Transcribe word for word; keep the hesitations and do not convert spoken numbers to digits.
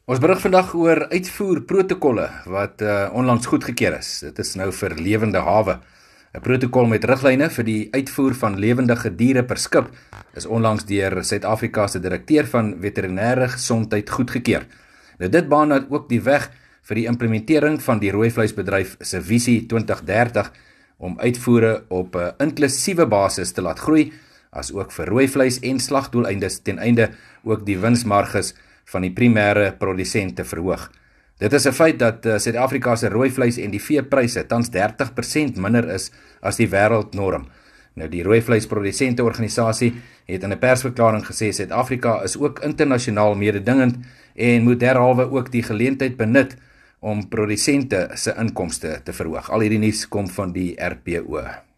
Ons berig vandag oor uitvoerprotokolle wat uh, onlangs goedgekeur is. Dit is nou vir lewende hawe. 'n Protokol met riglyne vir die uitvoer van lewendige diere per skip is onlangs deur Suid-Afrika se direkteur van veterinêre gesondheid goedgekeur. Nou dit baan dan ook die weg vir die implementering van die rooivleisbedryf se visie twintig dertig om uitvoere op 'n inklusiewe basis te laat groei, as ook vir rooivleis en slagdoeleindes ten einde ook die winsmarges van die primêre produsente verhoog. Dit is 'n feit dat uh, Suid-Afrika se rooivleis en die veepryse tans dertig persent minder is as die wêreldnorm. Nou die rooivleisprodusente organisasie het in 'n persverklaring gesê Suid-Afrika is ook internasionaal mededingend en moet derhalwe ook die geleentheid benut om produsente se inkomste te verhoog. Al hierdie nuus kom van die R P O.